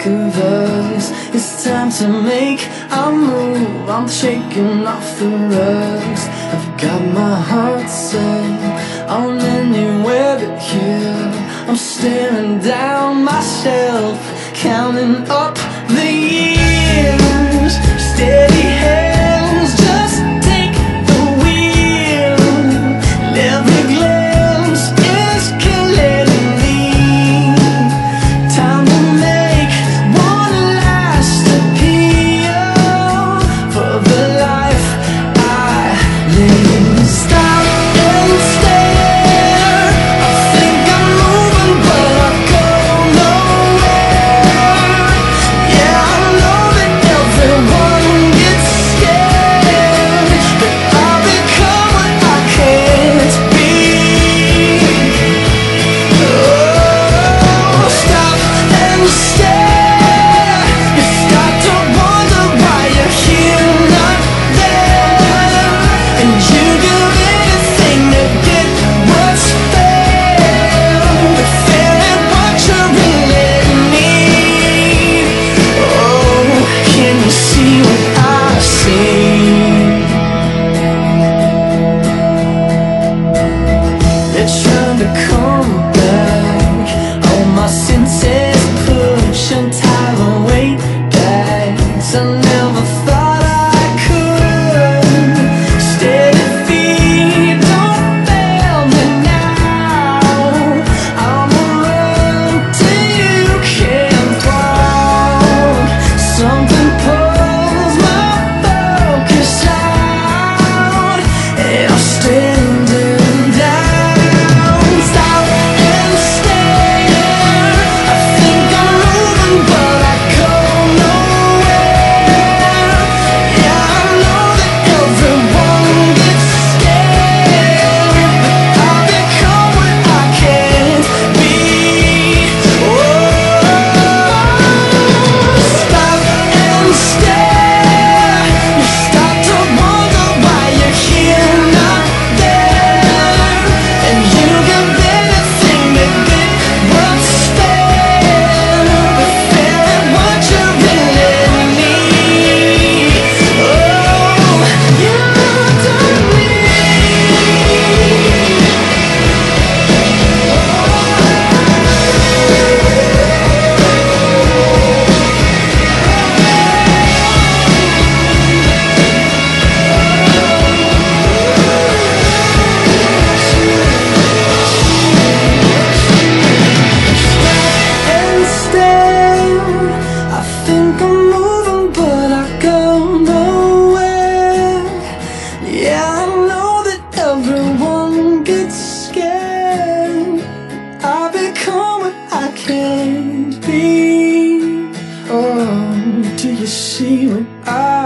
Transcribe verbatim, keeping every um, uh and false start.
think of us. It's time to make a move. I'm shaking off the rugs. I've got my heart set on anywhere but here. I'm staring down myself, counting up the years. Steady hands, just take the wheel. And every glance is killing me. Time to make one last appeal for the life I live. Stop and stare. I think I'm moving, but I go nowhere. Yeah, I know that everyone gets scared, but I'll become what I can't be. Oh, stop and stare. You start to wonder why you're here, not there, and you do anything to get what's fair, but fair at what you really need. Oh, can you see what I see? They're trying to come back. All my senses push and tie the weight back. I never thought I could. Steady feet, don't fail me now. I'ma run till you can't walk. Something pulls my focus out, and I'm standing down. Stop and stare. I think I'm moving, but I go nowhere. Yeah, I know that everyone gets scared, but I'll become what I can't be. Oh, stop and stare. You start to wonder why you're here, not there, and you give anything to get what's fair, but fair at what you really need. Oh, you don't and stare. I think I'm moving, but I go nowhere. Yeah, I know that everyone gets scared. I become what I can't be. Oh, do you see what I